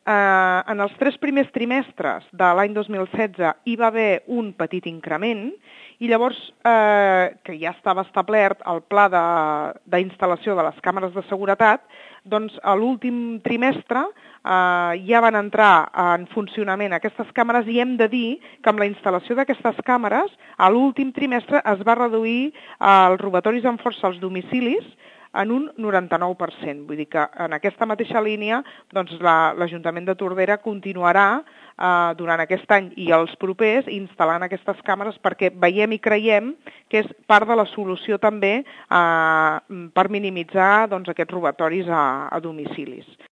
en els 3 primers trimestres de l'any 2016 hi va haver un petit increment i llavors, que ja estava establert el pla d'instal·lació de les càmeres de seguretat, doncs a l'últim trimestre ja van entrar en funcionament aquestes càmeres i hem de dir que amb la instal·lació d'aquestes càmeres a l'últim trimestre es va reduir els robatoris amb força als domicilis en un 99%. Vull dir que en aquesta mateixa línia doncs, l'Ajuntament de Tordera continuarà durant aquest any i els propers instal·lant aquestes càmeres perquè veiem i creiem que és part de la solució també per minimitzar doncs, aquests robatoris a domicilis.